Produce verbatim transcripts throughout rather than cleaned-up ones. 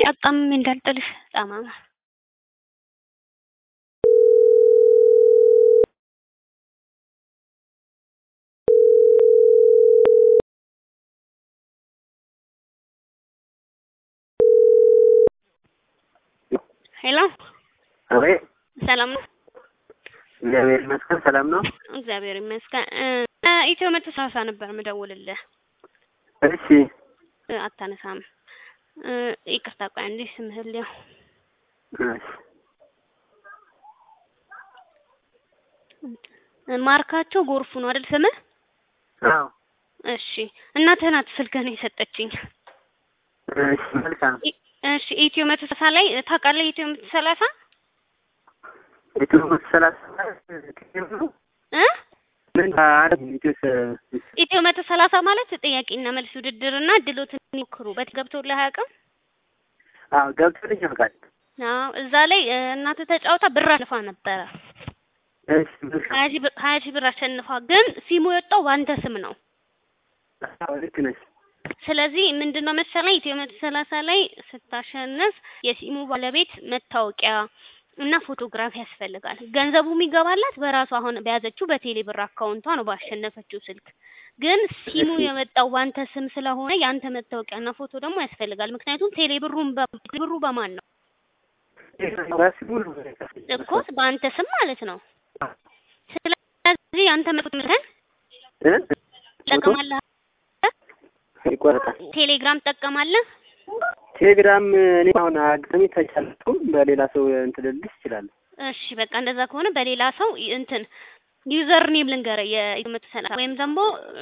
አጣም እንዳልጥልሽ ጣማማ ሄሎ አቤት ሰላም ነው እግዚአብሔር ይመስገን ሰላም ነው እግዚአብሔር ይመስገን ኢትዮ መቶ ሰላሳ ነበር መደውልልህ እሺ አታነሳም ይቅርታ ቆይ አንዴ ስምህል ያው እሺ ማርካቸው ጎርፉ ነው አይደል ስምህ አዎ እሺ እናትህ ናት ስልክህን የሰጠችኝ እሺ መልካም እሺ ኢትዮ መቶ ሰላሳ ላይ ታውቃለህ ኢትዮ መቶ ሰላሳ ኢትዮ መቶ ሰላሳ እ ምን አረብ ኢትዮ ኢትዮ መቶ ሰላሳ ማለት ጥያቄና መልስ ውድድርና ድሎትን ይሞክሩ በትገብቶልህ አያውቅም አዎ ገብቶልኝ ያውቃል አዎ እዛ ላይ እናትህ ተጫውታ ብር አልፋ ነበረ እሺ መልካም ሀያ ሺህ ብር አሸንፋ ግን ሲሙ የወጣው ባንተ ስም ነው አዎ ልክ ነሽ ስለዚህ ምንድነው መሰለኝ ኢትዮ መቶ ሰላሳ ላይ ስታሸንፍ የሲሙ ባለቤት መታወቂያ እና ፎቶግራፍ ያስፈልጋል ገንዘቡ የሚገባላት በራሷ አሁን በያዘችው በቴሌ ብር አካውንቷ ነው ባሸነፈችው ስልክ ግን ሲሙ የመጣው ባንተ ስም ስለሆነ ያንተ መታወቂያና ፎቶ ደግሞ ያስፈልጋል ምክንያቱም ቴሌ ብሩን ብሩ በማን ነው እኮ ባንተ ስም ማለት ነው ስለዚህ ያንተ መታወቂያ እ ተጠቀማለህ ይቆርጣል ቴሌግራም ተጠቀማለህ ቴሌግራም እኔ አሁን አግኝቼ ተቻልኩ በሌላ ሰው እንትን ልልሽ ይችላል እሺ በቃ እንደዛ ከሆነ በሌላ ሰው እንትን ዩዘር ኔም ልንገርህ የኢትዮ ሰላሳ ወይም ደግሞ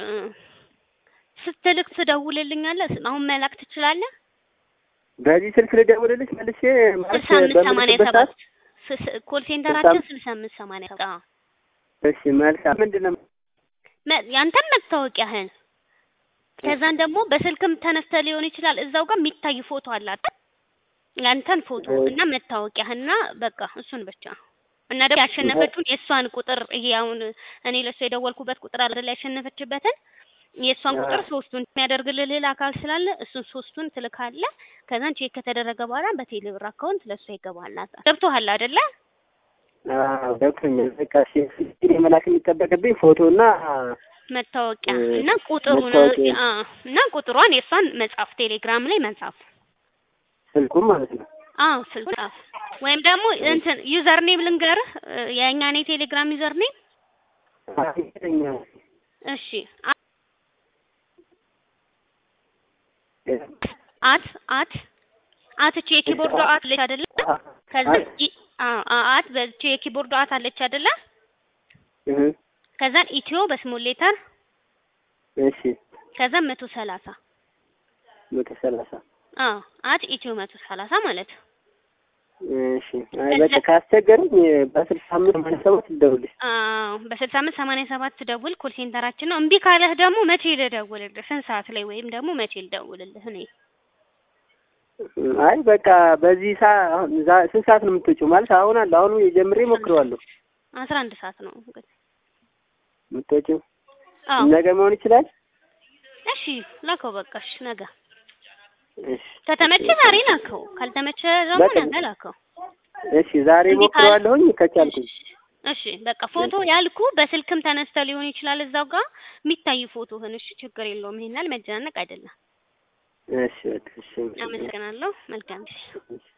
ስትልክ ትደውልልኛለህ አሁን መላክ ትችላለህ በዚህ ስልክ ልደውልልሽ መልሼ ማለት በምንሰማበት ኮል ሴንተራችን ስልሳ አምስት ሰማንያ ሰባት እሺ መልካም ምንድነው ያንተን መታወቂያህን ከዛን ደግሞ በስልክም ተነስተ ሊሆን ይችላል እዛው ጋር የሚታይ ፎቶ አለ አይደል ያንተን ፎቶ እና መታወቂያህና በቃ እሱን ብቻ እና ደግሞ ያሸነፈችውን የሷን ቁጥር ይሄ አሁን እኔ ለሷ የደወልኩበት ቁጥር አይደል ያሸነፈችበትን የሷን ቁጥር ሶስቱን የሚያደርግልህ ሌላ አካል ስላለ እሱን ሶስቱን ትልካለህ ከዛን ቼክ ከተደረገ በኋላ በቴሌ ብር አካውንት ለሷ ይገባላታል ገብቶሃል አይደለ አዎ ገብቶኛል በቃ እሺ መላክ የሚጠበቅብኝ ፎቶና መታወቂያ እና ቁጥሩን እና ቁጥሯን የሷን መጻፍ ቴሌግራም ላይ መጻፍ ስልኩን ማለት ነው አዎ ስልኩ ጻፍ ወይም ደግሞ እንትን ዩዘር ኔም ልንገርህ የኛን የቴሌግራም ዩዘር ኔም እሺ አት አት አት እቺ የኪቦርድ አት አለች አይደለ ከዛ አት በቺ የኪቦርድ አት አለች አይደለ ከዛን ኢትዮ በስሞል ሌተር እሺ ከዛ መቶ ሰላሳ መቶ ሰላሳ አዎ አት ኢትዮ መቶ ሰላሳ ማለት እሺ አይ በቃ ካስቸገረኝ በስልሳ አምስት ሰማንያ ሰባት ልደውልልሽ አዎ በስልሳ አምስት ሰማንያ ሰባት ደውል ኮል ሴንተራችን ነው እምቢ ካለህ ደግሞ መቼ ልደውልልህ ስንት ሰዓት ላይ ወይም ደግሞ መቼ ልደውልልህ እኔ አይ በቃ በዚህ ሰዓት ስንት ሰዓት ነው የምትወጪው ማለት አሁን አለ አሁን ጀምሬ ሞክረዋለሁ አስራ አንድ ሰዓት ነው እንግዲህ የምትወጪው አዎ ነገ መሆን ይችላል እሺ ላከው በቃ እሺ ነገ እሺ ከተመቸ ዛሬ ላከው ካልተመቸ ደግሞ ነገ ላከው እሺ ዛሬ ሞክረዋለሁኝ ከቻልኩኝ እሺ በቃ ፎቶ ያልኩ በስልክም ተነስተ ሊሆን ይችላል እዛው ጋር የሚታይ ፎቶህን እሺ ችግር የለውም ይሄናል መጨናነቅ አይደለም እሺ እሺ አመሰግናለሁ መልካም ጊዜ